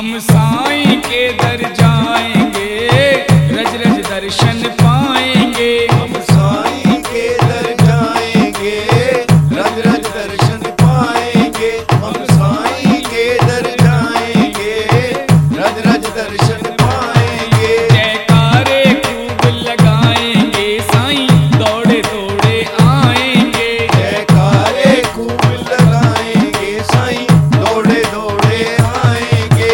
हम साईं के दर जाएंगे, रज रज दर्शन पाएंगे। हम साईं के दर जाएंगे, रज रज दर्शन पाएंगे। हम साईं के दर जाएंगे, रज रज दर्शन पाएंगे। जयकारे खूब लगाएंगे, साईं दौड़े दौड़े आएंगे। जयकारे खूब लगाएंगे, साईं दौड़े दौड़े आएंगे।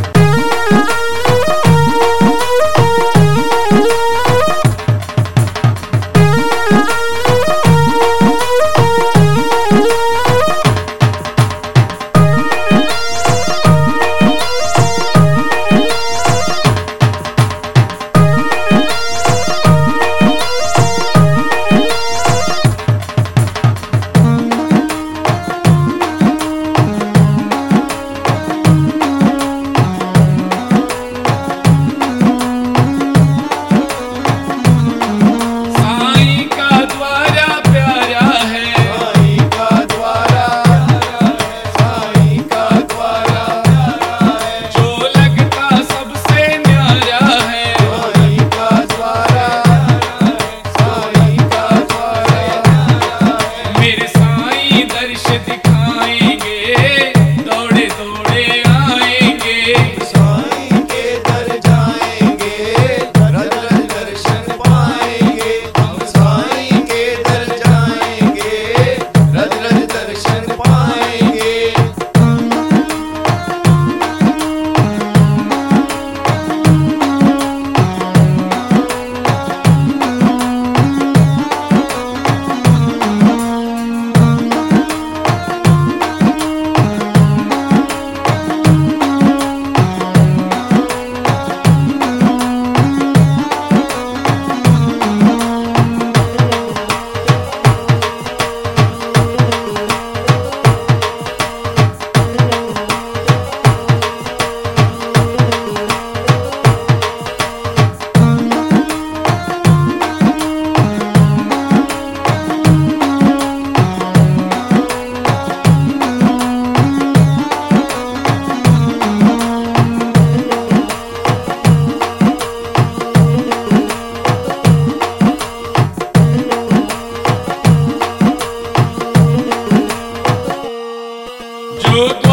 साईं का द्वारा प्यारा है, साईं का द्वारा, साईं का द्वारा जो लगता सबसे न्यारा है। साईं का द्वारा, साईं का द्वारा। मेरे साईं दर्श दिखाएंगे, दौड़े दौड़े आएंगे। साईं के दर जाएंगे, रज रज दर्शन पाएंगे। हम साईं के दर जाएंगे, रज रज दर्शन पाएंगे। जो